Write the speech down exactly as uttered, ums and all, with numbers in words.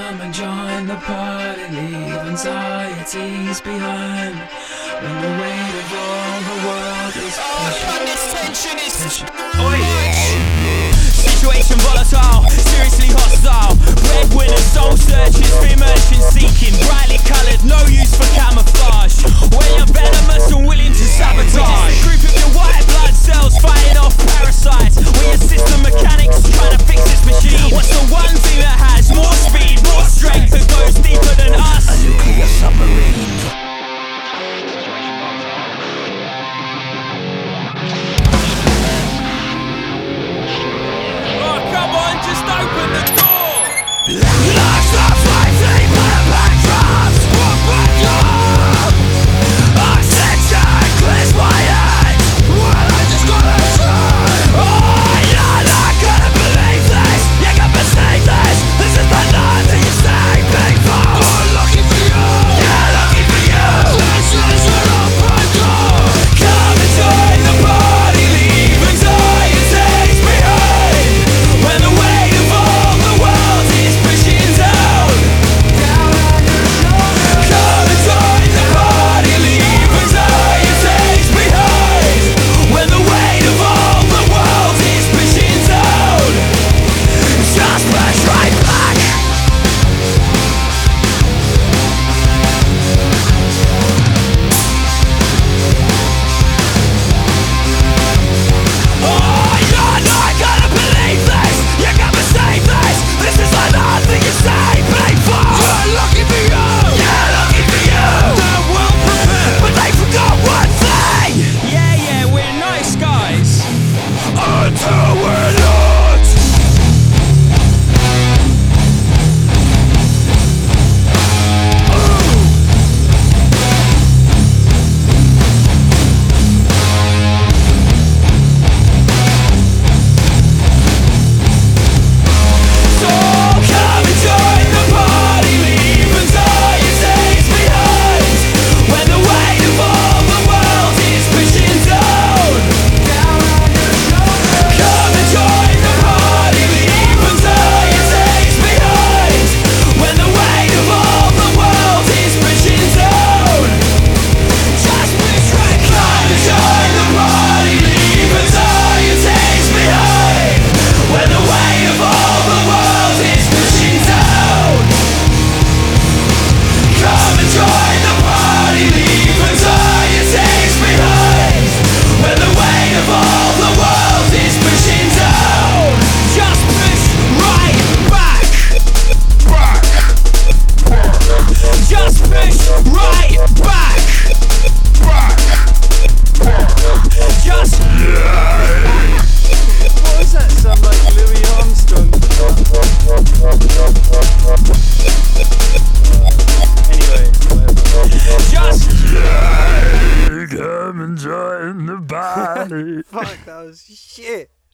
Come and join the party, leave anxieties behind. When the weight of all the world is pushing. This tension is pushing. oh, yeah. Situation volatile, seriously hostile. Breadwinners, soul searchers, fear merchants seeking. Brightly coloured, no use for camouflage. When you're venomous and willing to sabotage. Group of your white blood cells fighting off parasites. When your system mechanics trying to fix this machine. What's the one thing that has more speed, more strength, that goes deeper than us? A nuclear submarine. Just open the door. Lots of fighting, but backdrops. What backdrop? Oxygen clears my head. Well, I just gotta try. Oh, you're not gonna believe this. You can perceive this. This is the night that you're saving for. I'm lucky for you. Yeah, lucky for you. This is your own backdrop. Come and join the party. Leave anxieties behind. When the weight of all the world is pushing down, down on your shoulders. Come and join the party, leave anxieties behind. When the weight of all the world is pushing down, just push right back. Oh, you're not gonna believe this. You gotta save this. This is another you saved me for. You're lucky for you. Yeah, lucky for you. They're well prepared, but they forgot one thing. Yeah, yeah, we're nice guys. Until we're not. So come and join the party, leave anxieties behind. When the weight of all the world is pushing down, down on your shoulders. Come and join the party, leave anxieties behind. When the weight of all the world is pushing down, just push right. Come and join the party, leave anxieties behind. When the weight of all the world is pushing down, come and join the party, leave anxieties behind. When the weight of all the world is pushing down, just push right back. Back. Just push right back. Back. Just. What does that sound like, Louis Armstrong? Anyway, whatever. Just come and join the party. Fuck, that was shit.